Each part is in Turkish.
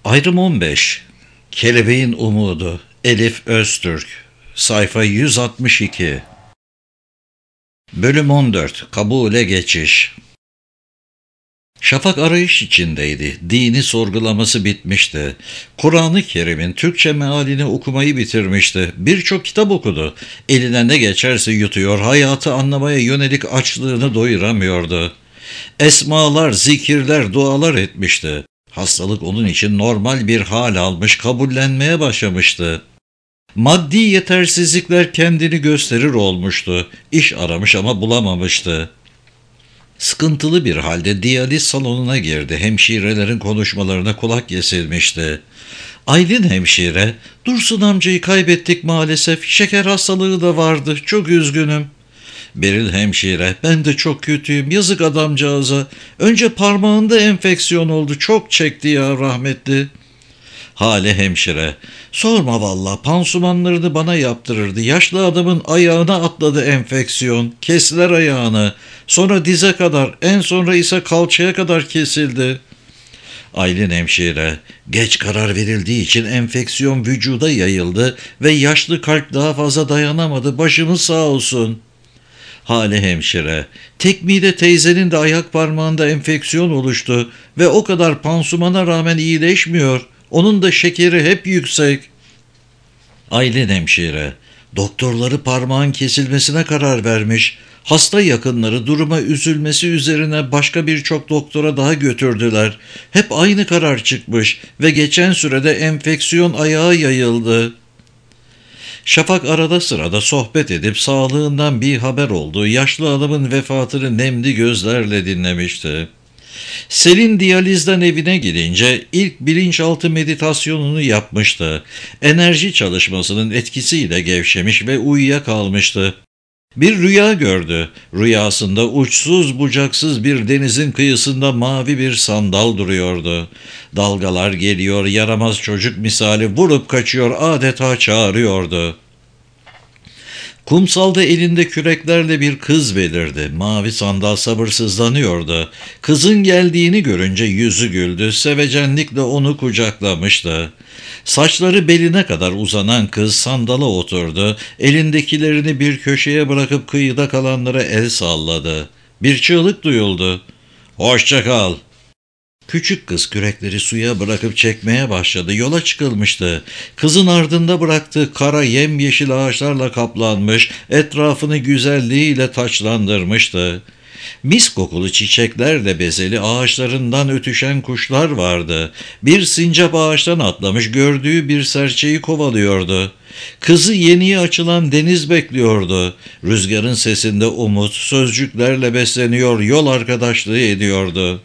Ayrım 15. Kelebeğin Umudu. Elif Öztürk. Sayfa 162. Bölüm 14. Kabule geçiş. Şafak arayış içindeydi. Dini sorgulaması bitmişti. Kur'an-ı Kerim'in Türkçe mealini okumayı bitirmişti. Birçok kitap okudu. Eline ne geçerse yutuyor, hayatı anlamaya yönelik açlığını doyuramıyordu. Esmalar, zikirler, dualar etmişti. Hastalık onun için normal bir hal almış, kabullenmeye başlamıştı. Maddi yetersizlikler kendini gösterir olmuştu. İş aramış ama bulamamıştı. Sıkıntılı bir halde diyaliz salonuna girdi. Hemşirelerin konuşmalarına kulak kesilmişti. Aylin hemşire, "Dursun amcayı kaybettik maalesef. Şeker hastalığı da vardı. Çok üzgünüm." Beril hemşire, "Ben de çok kötüyüm. Yazık adamcağıza. Önce parmağında enfeksiyon oldu. Çok çekti ya rahmetli." Hale hemşire, "Sorma valla, pansumanlarını bana yaptırırdı. Yaşlı adamın ayağına atladı enfeksiyon. Kestiler ayağını. Sonra dize kadar, en sonra ise kalçaya kadar kesildi." Aylin hemşire, "Geç karar verildiği için enfeksiyon vücuda yayıldı ve yaşlı kalp daha fazla dayanamadı. Başımız sağ olsun." Hale hemşire, "Tekmide teyzenin de ayak parmağında enfeksiyon oluştu ve o kadar pansumana rağmen iyileşmiyor. Onun da şekeri hep yüksek." Aylin hemşire, "Doktorları parmağın kesilmesine karar vermiş. Hasta yakınları duruma üzülmesi üzerine başka birçok doktora daha götürdüler. Hep aynı karar çıkmış ve geçen sürede enfeksiyon ayağa yayıldı." Şafak arada sırada sohbet edip sağlığından bir haber olduğu yaşlı adamın vefatını nemli gözlerle dinlemişti. Selin diyalizden evine gidince ilk bilinçaltı meditasyonunu yapmıştı. Enerji çalışmasının etkisiyle gevşemiş ve uyuyakalmıştı. Bir rüya gördü. Rüyasında uçsuz bucaksız bir denizin kıyısında mavi bir sandal duruyordu. Dalgalar geliyor, yaramaz çocuk misali vurup kaçıyor, adeta çağırıyordu. Kumsalda elinde küreklerle bir kız belirdi. Mavi sandal sabırsızlanıyordu. Kızın geldiğini görünce yüzü güldü, sevecenlikle onu kucaklamıştı. Saçları beline kadar uzanan kız sandala oturdu, elindekilerini bir köşeye bırakıp kıyıda kalanlara el salladı. Bir çığlık duyuldu. "Hoşça kal." Küçük kız kürekleri suya bırakıp çekmeye başladı. Yola çıkılmıştı. Kızın ardında bıraktığı kara yemyeşil ağaçlarla kaplanmış, etrafını güzelliğiyle taçlandırmıştı. Mis kokulu çiçeklerle bezeli ağaçlarından ötüşen kuşlar vardı. Bir sincap ağaçtan atlamış, gördüğü bir serçeyi kovalıyordu. Kızı yeni açılan deniz bekliyordu. Rüzgarın sesinde umut, sözcüklerle besleniyor, yol arkadaşlığı ediyordu.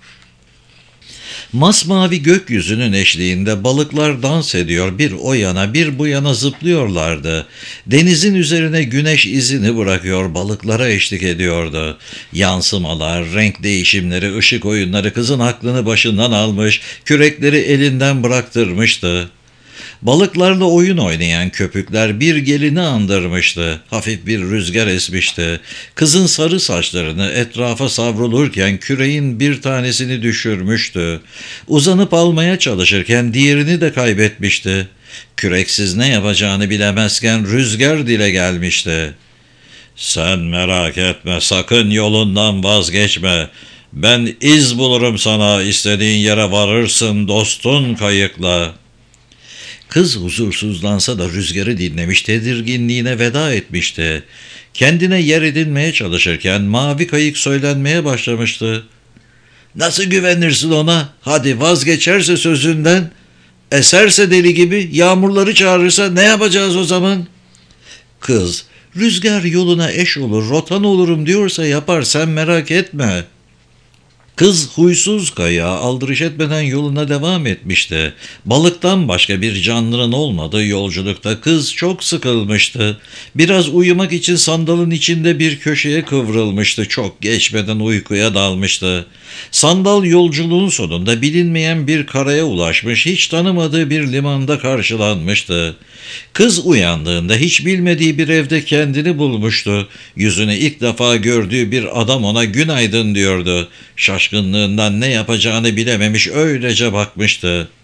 Masmavi gökyüzünün eşliğinde balıklar dans ediyor, bir o yana bir bu yana zıplıyorlardı. Denizin üzerine güneş izini bırakıyor, balıklara eşlik ediyordu. Yansımalar, renk değişimleri, ışık oyunları kızın aklını başından almış, kürekleri elinden bıraktırmıştı. Balıklarla oyun oynayan köpükler bir gelini andırmıştı. Hafif bir rüzgar esmişti. Kızın sarı saçlarını etrafa savrulurken küreğin bir tanesini düşürmüştü. Uzanıp almaya çalışırken diğerini de kaybetmişti. Küreksiz ne yapacağını bilemezken rüzgar dile gelmişti. "Sen merak etme, sakın yolundan vazgeçme. Ben iz bulurum sana, istediğin yere varırsın dostun kayıkla." Kız huzursuzlansa da rüzgarı dinlemiş, tedirginliğine veda etmişti. Kendine yer edinmeye çalışırken mavi kayık söylenmeye başlamıştı. "Nasıl güvenirsin ona? Hadi vazgeçerse sözünden, eserse deli gibi, yağmurları çağırırsa ne yapacağız o zaman?" Kız, "Rüzgar yoluna eş olur, rotan olurum diyorsa yapar, sen merak etme." Kız huysuz kayağa aldırış etmeden yoluna devam etmişti. Balıktan başka bir canlının olmadığı yolculukta kız çok sıkılmıştı. Biraz uyumak için sandalın içinde bir köşeye kıvrılmıştı. Çok geçmeden uykuya dalmıştı. Sandal yolculuğun sonunda bilinmeyen bir karaya ulaşmış, hiç tanımadığı bir limanda karşılanmıştı. Kız uyandığında hiç bilmediği bir evde kendini bulmuştu. Yüzünü ilk defa gördüğü bir adam ona "Günaydın" diyordu. Şaşkınlığından ne yapacağını bilememiş öylece bakmıştı.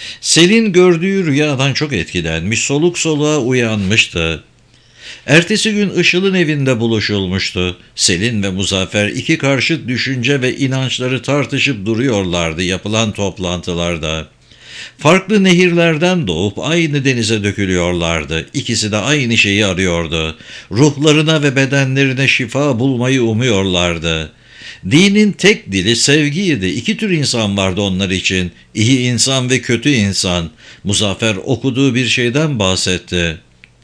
Selin gördüğü rüyadan çok etkilenmiş, soluk soluğa uyanmıştı. Ertesi gün Işıl'ın evinde buluşulmuştu. Selin ve Muzaffer iki karşıt düşünce ve inançları tartışıp duruyorlardı yapılan toplantılarda. Farklı nehirlerden doğup aynı denize dökülüyorlardı. İkisi de aynı şeyi arıyordu. Ruhlarına ve bedenlerine şifa bulmayı umuyorlardı. Dinin tek dili sevgiydi. İki tür insan vardı onlar için. İyi insan ve kötü insan. Muzaffer okuduğu bir şeyden bahsetti.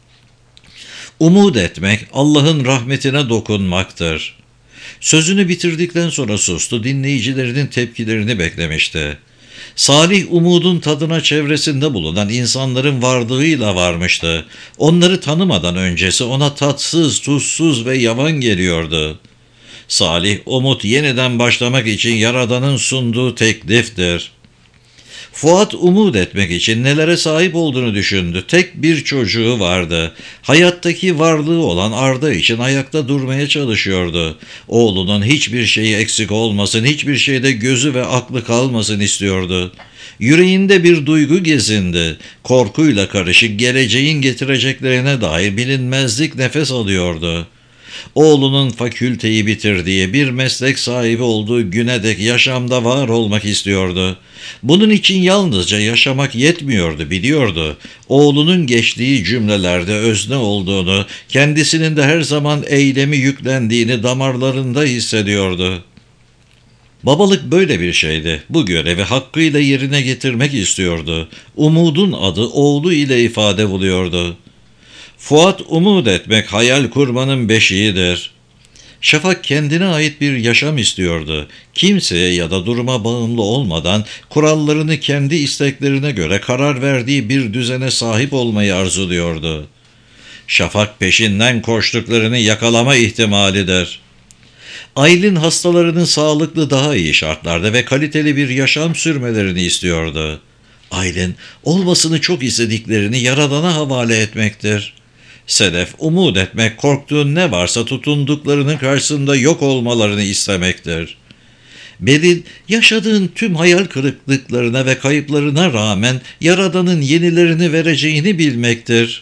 Umut etmek Allah'ın rahmetine dokunmaktır. Sözünü bitirdikten sonra sustu, dinleyicilerinin tepkilerini beklemişti. Salih umudun tadına çevresinde bulunan insanların vardığıyla varmıştı. Onları tanımadan öncesi ona tatsız, tuzsuz ve yavan geliyordu. Salih umut yeniden başlamak için Yaradan'ın sunduğu tekliftir. Fuat umut etmek için nelere sahip olduğunu düşündü. Tek bir çocuğu vardı. Hayattaki varlığı olan Arda için ayakta durmaya çalışıyordu. Oğlunun hiçbir şeyi eksik olmasın, hiçbir şeyde gözü ve aklı kalmasın istiyordu. Yüreğinde bir duygu gezindi. Korkuyla karışık geleceğin getireceklerine dair bilinmezlik nefes alıyordu. Oğlunun fakülteyi bitirdiği bir meslek sahibi olduğu güne dek yaşamda var olmak istiyordu. Bunun için yalnızca yaşamak yetmiyordu, biliyordu. Oğlunun geçtiği cümlelerde özne olduğunu, kendisinin de her zaman eylemi yüklendiğini damarlarında hissediyordu. Babalık böyle bir şeydi. Bu görevi hakkıyla yerine getirmek istiyordu. Umudun adı oğlu ile ifade buluyordu. Fuat umut etmek hayal kurmanın beşiğidir. Şafak kendine ait bir yaşam istiyordu. Kimseye ya da duruma bağımlı olmadan kurallarını kendi isteklerine göre karar verdiği bir düzene sahip olmayı arzuluyordu. Şafak peşinden koştuklarını yakalama ihtimalidir. Aylin hastalarının sağlıklı daha iyi şartlarda ve kaliteli bir yaşam sürmelerini istiyordu. Aylin olmasını çok istediklerini Yaradan'a havale etmektir. Sedef, umut etmek, korktuğun ne varsa tutunduklarının karşısında yok olmalarını istemektir. Beril, yaşadığın tüm hayal kırıklıklarına ve kayıplarına rağmen Yaradan'ın yenilerini vereceğini bilmektir.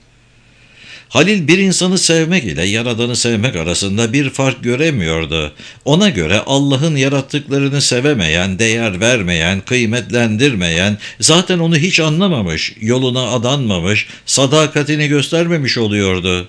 Halil bir insanı sevmek ile Yaradan'ı sevmek arasında bir fark göremiyordu. Ona göre Allah'ın yarattıklarını sevemeyen, değer vermeyen, kıymetlendirmeyen, zaten onu hiç anlamamış, yoluna adanmamış, sadakatini göstermemiş oluyordu.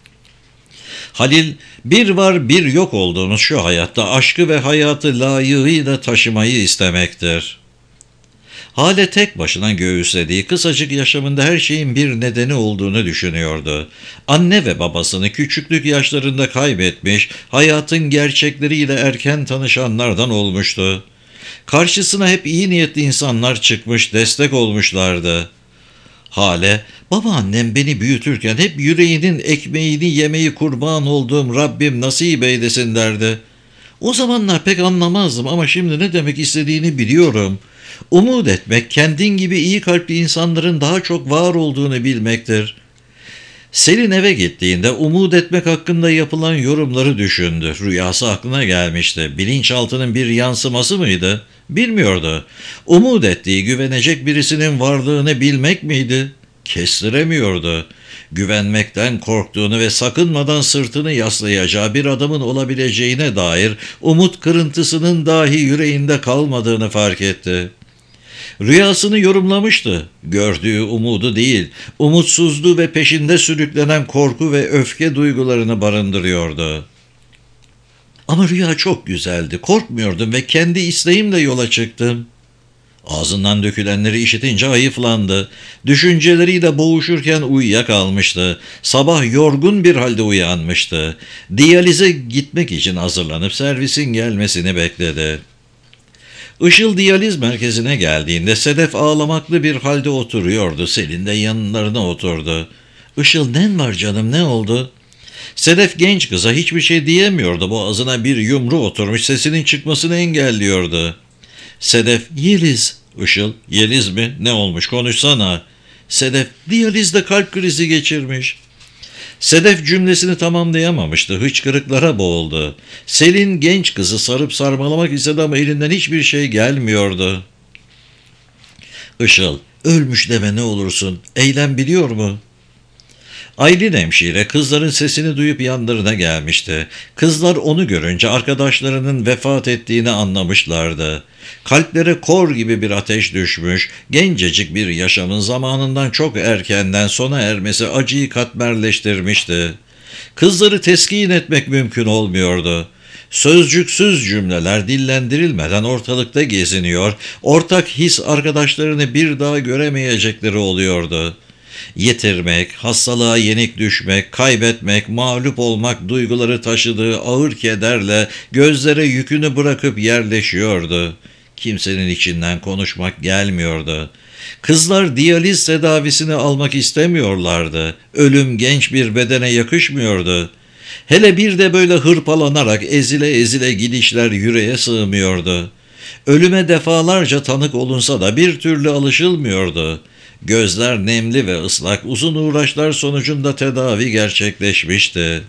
Halil, bir var bir yok olduğunuz şu hayatta aşkı ve hayatı layığıyla taşımayı istemektir. Hale tek başına göğüslediği kısacık yaşamında her şeyin bir nedeni olduğunu düşünüyordu. Anne ve babasını küçüklük yaşlarında kaybetmiş, hayatın gerçekleriyle erken tanışanlardan olmuştu. Karşısına hep iyi niyetli insanlar çıkmış, destek olmuşlardı. Hale, babaannem beni büyütürken hep yüreğinin ekmeğini yemeyi kurban olduğum Rabbim nasip eylesin derdi. O zamanlar pek anlamazdım ama şimdi ne demek istediğini biliyorum. Umut etmek, kendin gibi iyi kalpli insanların daha çok var olduğunu bilmektir. Selin eve gittiğinde umut etmek hakkında yapılan yorumları düşündü. Rüyası aklına gelmişti. Bilinçaltının bir yansıması mıydı? Bilmiyordu. Umut ettiği güvenecek birisinin varlığını bilmek miydi? Kestiremiyordu. Güvenmekten korktuğunu ve sakınmadan sırtını yaslayacağı bir adamın olabileceğine dair umut kırıntısının dahi yüreğinde kalmadığını fark etti. Rüyasını yorumlamıştı. Gördüğü umudu değil, umutsuzluğu ve peşinde sürüklenen korku ve öfke duygularını barındırıyordu. Ama rüya çok güzeldi. Korkmuyordum ve kendi isteğimle yola çıktım. Ağzından dökülenleri işitince hayıflandı. Düşünceleriyle boğuşurken uyuyakalmıştı. Sabah yorgun bir halde uyanmıştı. Diyalize gitmek için hazırlanıp servisin gelmesini bekledi. Işıl diyaliz merkezine geldiğinde Sedef ağlamaklı bir halde oturuyordu. Selin de yanlarına oturdu. Işıl, nen var canım, ne oldu? Sedef genç kıza hiçbir şey diyemiyordu. Boğazına bir yumru oturmuş, sesinin çıkmasını engelliyordu. Sedef, Yeliz. Işıl, Yeliz mi? Ne olmuş, konuşsana. Sedef, diyalizde kalp krizi geçirmiş. Sedef cümlesini tamamlayamamıştı. Hıçkırıklara boğuldu. Selin genç kızı sarıp sarmalamak istedi ama elinden hiçbir şey gelmiyordu. Işıl, ölmüş deme ne olursun. Eylem biliyor mu? Aylin hemşire kızların sesini duyup yanlarına gelmişti. Kızlar onu görünce arkadaşlarının vefat ettiğini anlamışlardı. Kalplere kor gibi bir ateş düşmüş, gencecik bir yaşamın zamanından çok erkenden sona ermesi acıyı katmerleştirmişti. Kızları teskin etmek mümkün olmuyordu. Sözcüksüz cümleler dillendirilmeden ortalıkta geziniyor, ortak his arkadaşlarını bir daha göremeyecekleri oluyordu. Yitirmek, hastalığa yenik düşmek, kaybetmek, mağlup olmak duyguları taşıdığı ağır kederle gözlere yükünü bırakıp yerleşiyordu. Kimsenin içinden konuşmak gelmiyordu. Kızlar diyaliz tedavisini almak istemiyorlardı. Ölüm genç bir bedene yakışmıyordu. Hele bir de böyle hırpalanarak ezile ezile gidişler yüreğe sığmıyordu. Ölüme defalarca tanık olunsa da bir türlü alışılmıyordu. Gözler nemli ve ıslak, uzun uğraşlar sonucunda tedavi gerçekleşmişti.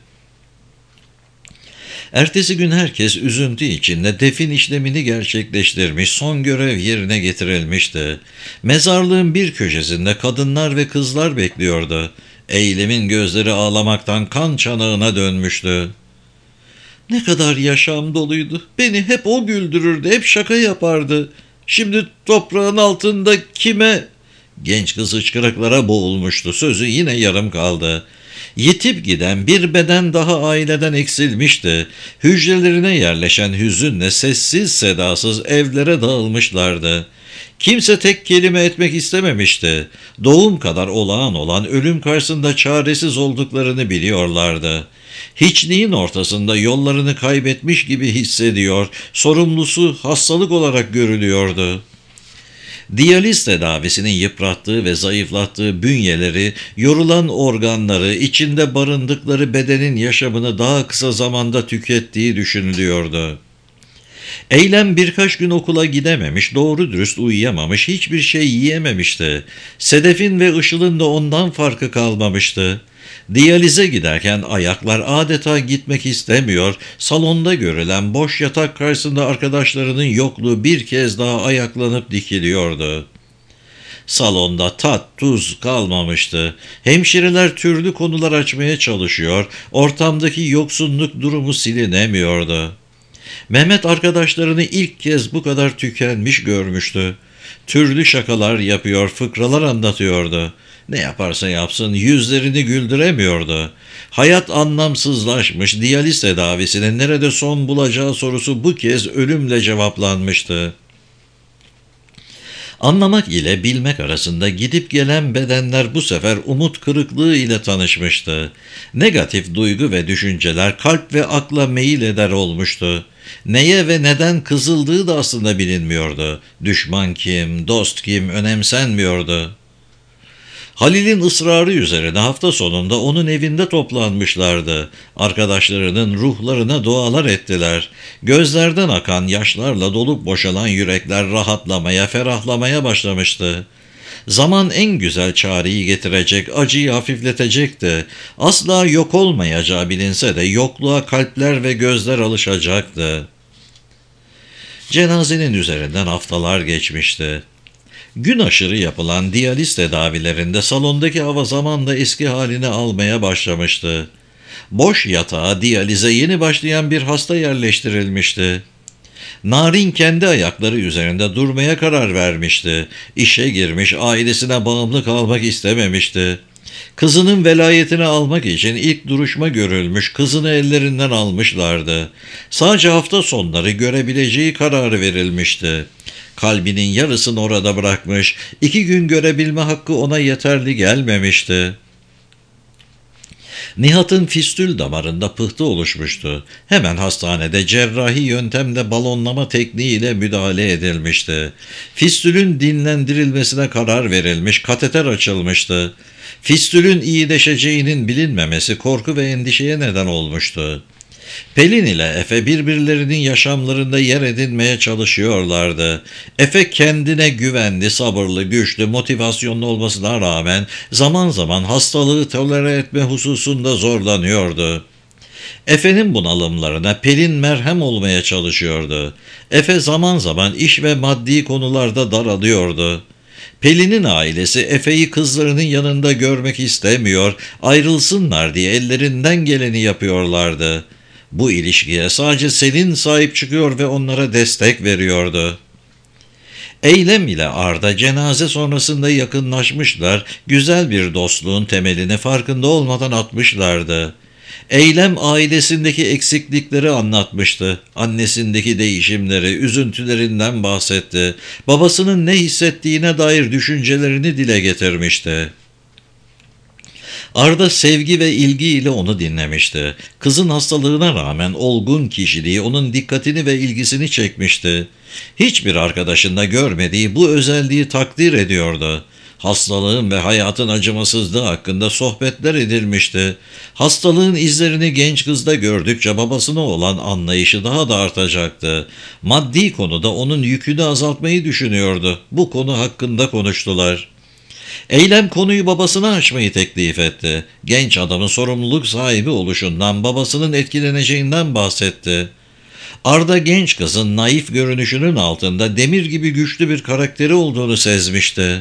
Ertesi gün herkes üzüntü içinde defin işlemini gerçekleştirmiş, son görev yerine getirilmişti. Mezarlığın bir köşesinde kadınlar ve kızlar bekliyordu. Eylem'in gözleri ağlamaktan kan çanağına dönmüştü. Ne kadar yaşam doluydu. Beni hep o güldürürdü, hep şaka yapardı. Şimdi toprağın altında kime? Genç kız hıçkırıklara boğulmuştu. Sözü yine yarım kaldı. Yitip giden bir beden daha aileden eksilmişti. Hücrelerine yerleşen hüzünle sessiz sedasız evlere dağılmışlardı. Kimse tek kelime etmek istememişti. Doğum kadar olağan olan ölüm karşısında çaresiz olduklarını biliyorlardı. Hiçliğin ortasında yollarını kaybetmiş gibi hissediyor, sorumlusu hastalık olarak görülüyordu. Diyaliz tedavisinin yıprattığı ve zayıflattığı bünyeleri, yorulan organları, içinde barındıkları bedenin yaşamını daha kısa zamanda tükettiği düşünülüyordu. Eylem birkaç gün okula gidememiş, doğru dürüst uyuyamamış, hiçbir şey yiyememişti. Sedef'in ve Işıl'ın da ondan farkı kalmamıştı. Diyalize giderken ayaklar adeta gitmek istemiyor, salonda görülen boş yatak karşısında arkadaşlarının yokluğu bir kez daha ayaklanıp dikiliyordu. Salonda tat, tuz kalmamıştı. Hemşireler türlü konular açmaya çalışıyor, ortamdaki yoksunluk durumu silinemiyordu. Mehmet arkadaşlarını ilk kez bu kadar tükenmiş görmüştü. Türlü şakalar yapıyor, fıkralar anlatıyordu. Ne yaparsa yapsın yüzlerini güldüremiyordu. Hayat anlamsızlaşmış, diyaliz tedavisinin nerede son bulacağı sorusu bu kez ölümle cevaplanmıştı. Anlamak ile bilmek arasında gidip gelen bedenler bu sefer umut kırıklığı ile tanışmıştı. Negatif duygu ve düşünceler kalp ve akla meyil eder olmuştu. Neye ve neden kızıldığı da aslında bilinmiyordu. Düşman kim, dost kim önemsenmiyordu. Halil'in ısrarı üzerine hafta sonunda onun evinde toplanmışlardı. Arkadaşlarının ruhlarına dualar ettiler. Gözlerden akan yaşlarla dolup boşalan yürekler rahatlamaya, ferahlamaya başlamıştı. Zaman en güzel çareyi getirecek, acıyı hafifletecekti. Asla yok olmayacağı bilinse de yokluğa kalpler ve gözler alışacaktı. Cenazenin üzerinden haftalar geçmişti. Gün aşırı yapılan diyaliz tedavilerinde salondaki hava zamanla eski halini almaya başlamıştı. Boş yatağa diyalize yeni başlayan bir hasta yerleştirilmişti. Narin kendi ayakları üzerinde durmaya karar vermişti. İşe girmiş, ailesine bağımlı kalmak istememişti. Kızının velayetini almak için ilk duruşma görülmüş, kızını ellerinden almışlardı. Sadece hafta sonları görebileceği kararı verilmişti. Kalbinin yarısını orada bırakmış, 2 gün görebilme hakkı ona yeterli gelmemişti. Nihat'ın fistül damarında pıhtı oluşmuştu. Hemen hastanede cerrahi yöntemle balonlama tekniğiyle müdahale edilmişti. Fistülün dinlendirilmesine karar verilmiş, kateter açılmıştı. Fistülün iyileşeceğinin bilinmemesi korku ve endişeye neden olmuştu. Pelin ile Efe birbirlerinin yaşamlarında yer edinmeye çalışıyorlardı. Efe kendine güvenli, sabırlı, güçlü, motivasyonlu olmasına rağmen zaman zaman hastalığı tolere etme hususunda zorlanıyordu. Efe'nin bunalımlarına Pelin merhem olmaya çalışıyordu. Efe zaman zaman iş ve maddi konularda daralıyordu. Pelin'in ailesi Efe'yi kızlarının yanında görmek istemiyor, ayrılsınlar diye ellerinden geleni yapıyorlardı. Bu ilişkiye sadece Selin sahip çıkıyor ve onlara destek veriyordu. Eylem ile Arda cenaze sonrasında yakınlaşmışlar, güzel bir dostluğun temelini farkında olmadan atmışlardı. Eylem ailesindeki eksiklikleri anlatmıştı. Annesindeki değişimleri, üzüntülerinden bahsetti. Babasının ne hissettiğine dair düşüncelerini dile getirmişti. Arda sevgi ve ilgiyle onu dinlemişti. Kızın hastalığına rağmen olgun kişiliği onun dikkatini ve ilgisini çekmişti. Hiçbir arkadaşında görmediği bu özelliği takdir ediyordu. Hastalığın ve hayatın acımasızlığı hakkında sohbetler edilmişti. Hastalığın izlerini genç kızda gördükçe babasına olan anlayışı daha da artacaktı. Maddi konuda onun yükünü azaltmayı düşünüyordu. Bu konu hakkında konuştular. Eylem konuyu babasına açmayı teklif etti. Genç adamın sorumluluk sahibi oluşundan, babasının etkileneceğinden bahsetti. Arda genç kızın naif görünüşünün altında demir gibi güçlü bir karakteri olduğunu sezmişti.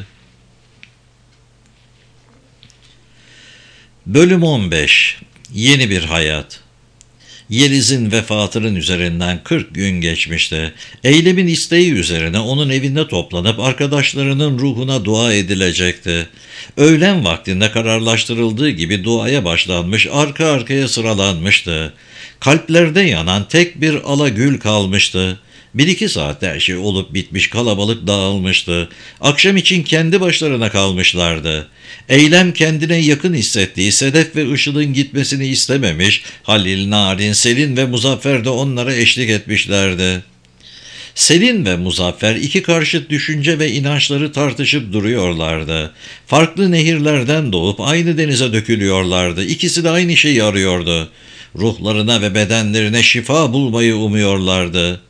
Bölüm 15. Yeni bir hayat. Yeliz'in vefatının üzerinden 40 gün geçmişti. Eylem'in isteği üzerine onun evinde toplanıp arkadaşlarının ruhuna dua edilecekti. Öğlen vaktinde kararlaştırıldığı gibi duaya başlanmış, arka arkaya sıralanmıştı. Kalplerde yanan tek bir alagül kalmıştı. 1-2 saatte her şey olup bitmiş, kalabalık dağılmıştı. Akşam için kendi başlarına kalmışlardı. Eylem kendine yakın hissettiği Sedef ve Işıl'ın gitmesini istememiş, Halil, Narin, Selin ve Muzaffer de onlara eşlik etmişlerdi. Selin ve Muzaffer iki karşıt düşünce ve inançları tartışıp duruyorlardı. Farklı nehirlerden doğup aynı denize dökülüyorlardı. İkisi de aynı şeyi arıyordu. Ruhlarına ve bedenlerine şifa bulmayı umuyorlardı.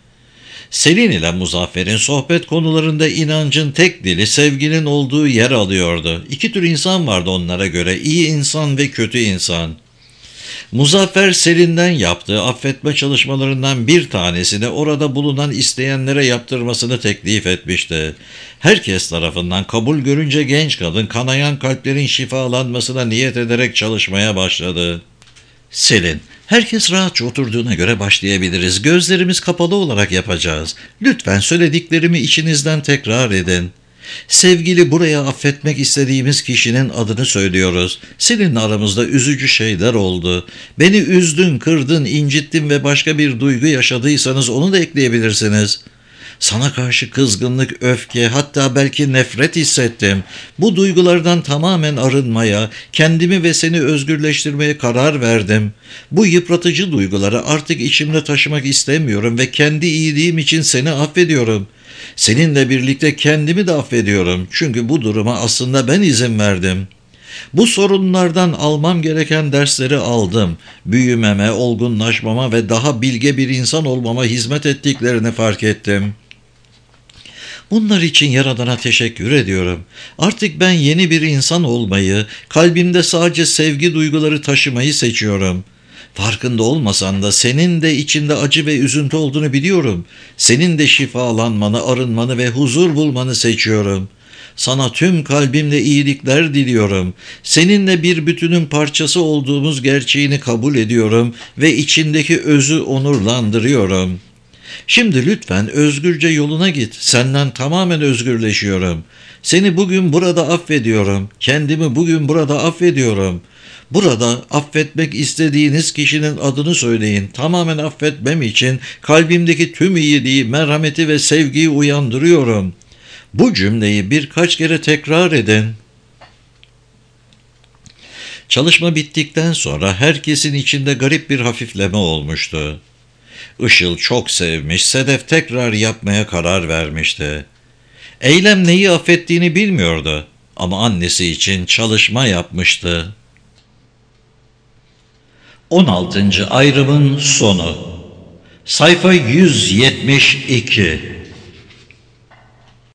Selin ile Muzaffer'in sohbet konularında inancın tek dili sevginin olduğu yer alıyordu. İki tür insan vardı onlara göre, iyi insan ve kötü insan. Muzaffer Selin'den yaptığı affetme çalışmalarından bir tanesini orada bulunan isteyenlere yaptırmasını teklif etmişti. Herkes tarafından kabul görünce genç kadın kanayan kalplerin şifalanmasına niyet ederek çalışmaya başladı. Selin, herkes rahatça oturduğuna göre başlayabiliriz. Gözlerimiz kapalı olarak yapacağız. Lütfen söylediklerimi içinizden tekrar edin. Sevgili, buraya affetmek istediğimiz kişinin adını söylüyoruz. Seninle aramızda üzücü şeyler oldu. Beni üzdün, kırdın, incittin ve başka bir duygu yaşadıysanız onu da ekleyebilirsiniz. Sana karşı kızgınlık, öfke, hatta belki nefret hissettim. Bu duygulardan tamamen arınmaya, kendimi ve seni özgürleştirmeye karar verdim. Bu yıpratıcı duyguları artık içimde taşımak istemiyorum ve kendi iyiliğim için seni affediyorum. Seninle birlikte kendimi de affediyorum. Çünkü bu duruma aslında ben izin verdim. Bu sorunlardan almam gereken dersleri aldım. Büyümeme, olgunlaşmama ve daha bilge bir insan olmama hizmet ettiklerini fark ettim. Bunlar için Yaradan'a teşekkür ediyorum. Artık ben yeni bir insan olmayı, kalbimde sadece sevgi duyguları taşımayı seçiyorum. Farkında olmasan da senin de içinde acı ve üzüntü olduğunu biliyorum. Senin de şifalanmanı, arınmanı ve huzur bulmanı seçiyorum. Sana tüm kalbimle iyilikler diliyorum. Seninle bir bütünün parçası olduğumuz gerçeğini kabul ediyorum ve içindeki özü onurlandırıyorum. Şimdi lütfen özgürce yoluna git. Senden tamamen özgürleşiyorum. Seni bugün burada affediyorum. Kendimi bugün burada affediyorum. Burada affetmek istediğiniz kişinin adını söyleyin. Tamamen affetmem için kalbimdeki tüm iyiliği, merhameti ve sevgiyi uyandırıyorum. Bu cümleyi birkaç kere tekrar edin. Çalışma bittikten sonra herkesin içinde garip bir hafifleme olmuştu. Işıl çok sevmiş, Sedef tekrar yapmaya karar vermişti. Eylem neyi affettiğini bilmiyordu ama annesi için çalışma yapmıştı. 16. ayrımın sonu. Sayfa 172.